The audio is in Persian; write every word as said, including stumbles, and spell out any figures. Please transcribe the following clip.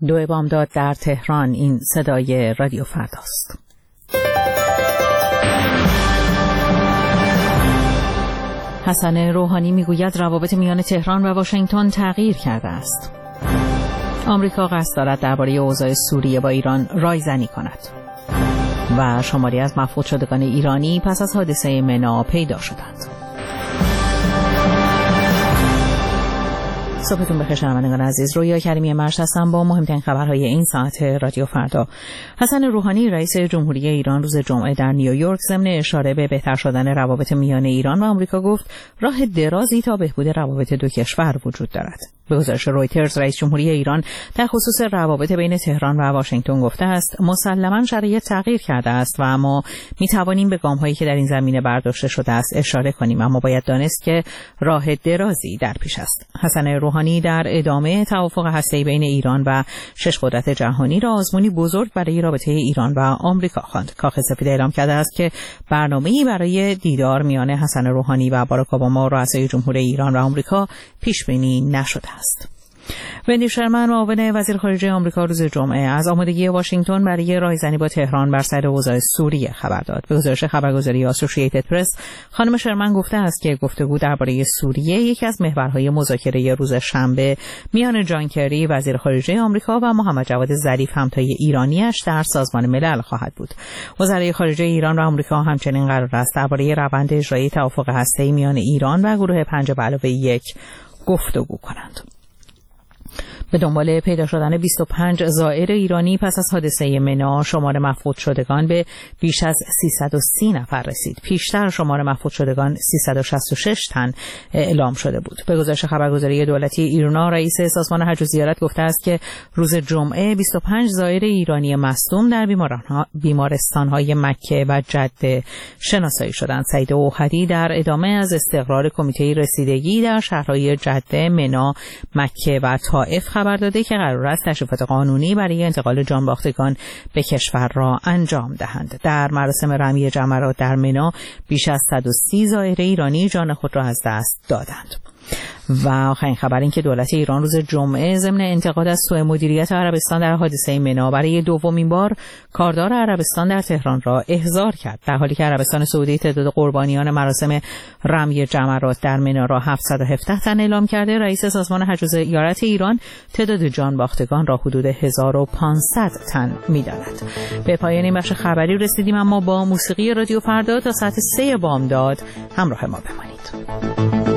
دو بامداد در تهران. این صدای رادیو فرداست. حسن روحانی میگوید روابط میان تهران و واشنگتن تغییر کرده است. آمریکا قصد دارد درباره اوضاع سوریه با ایران رایزنی کند. و شماری از مفقود شدگان ایرانی پس از حادثه منی پیدا شدند. صبحتون بخیر شنوندگان عزیز. رویا کریمی مرش هستم با مهمترین خبرهای این ساعت رادیو فردا. حسن روحانی رئیس جمهوری ایران روز جمعه در نیویورک ضمن اشاره به بهتر شدن روابط میان ایران و آمریکا گفت راه درازی تا بهبود روابط دو کشور وجود دارد. به گزارش رویترز رئیس جمهوری ایران در خصوص روابط بین تهران و واشنگتن گفته است مسلماً شرایط تغییر کرده است و ما می توانیم به گام‌هایی که در این زمینه برداشته شده است اشاره کنیم، اما باید دانست که راه درازی در پیش است. حسن روحانی در ادامه توافق هسته‌ای بین ایران و شش قدرت جهانی را آزمونی بزرگ برای رابطه ایران و آمریکا خواند. کاخ سفید اعلام کرده است که برنامه‌ای برای دیدار میان حسن روحانی و باراک اوباما رئیسای جمهور ایران و آمریکا پیش بینی نشده است. وندی شرمن معاون وزیر خارجه آمریکا روز جمعه از آمادگی واشنگتن برای رایزنی با تهران بر سر اوضاع سوریه خبر داد. به گزارش خبرگزاری آسوشییتد پرس خانم شرمن گفته است که گفتگو درباره سوریه یکی از محورهای مذاکره روز شنبه میان جان کری وزیر خارجه آمریکا و محمد جواد ظریف همتای ایرانیش در سازمان ملل خواهد بود. وزرای خارجه ایران و آمریکا همچنین قرار است درباره روند اجرای توافق هسته‌ای میان ایران و گروه پنج به علاوه یک گفتگو کنند. به دنبال پیدا شدن بیست و پنج زائر ایرانی پس از حادثه منی شمار مفقود شدگان به بیش از سیصد و سی نفر رسید. پیشتر شمار مفقود شدگان سیصد و شصت و شش تن اعلام شده بود. به گزارش خبرگزاری دولتی ایرنا رئیس سازمان حج و زیارت گفته است که روز جمعه بیست و پنج زائر ایرانی مصدوم در بیمارستان‌های مکه و جده شناسایی شدند. سعید اوحدی در ادامه از استقرار کمیته رسیدگی در شهرهای جده، منی، مکه و طائف خبر داده که قرار است تشریفات قانونی برای انتقال جانباختگان به کشور را انجام دهند. در مراسم رمی جمرات در منی بیش از صد و سی زائر ایرانی جان خود را از دست دادند. و آخرین خبر این که دولت ایران روز جمعه ضمن انتقاد از سوء مدیریت عربستان در حادثه منی برای دومین بار کاردار عربستان در تهران را احضار کرد، در حالی که عربستان سعودی تعداد قربانیان مراسم رمی جمرات در منی را هفتصد و هفده تن اعلام کرده. رئیس سازمان حج و زیارت ایران تعداد جان باختگان را حدود هزار و پانصد تن می‌داند. به پایان این بخش خبری رسیدیم، اما با موسیقی رادیو فردا تا ساعت سه بامداد همراه ما بمانید.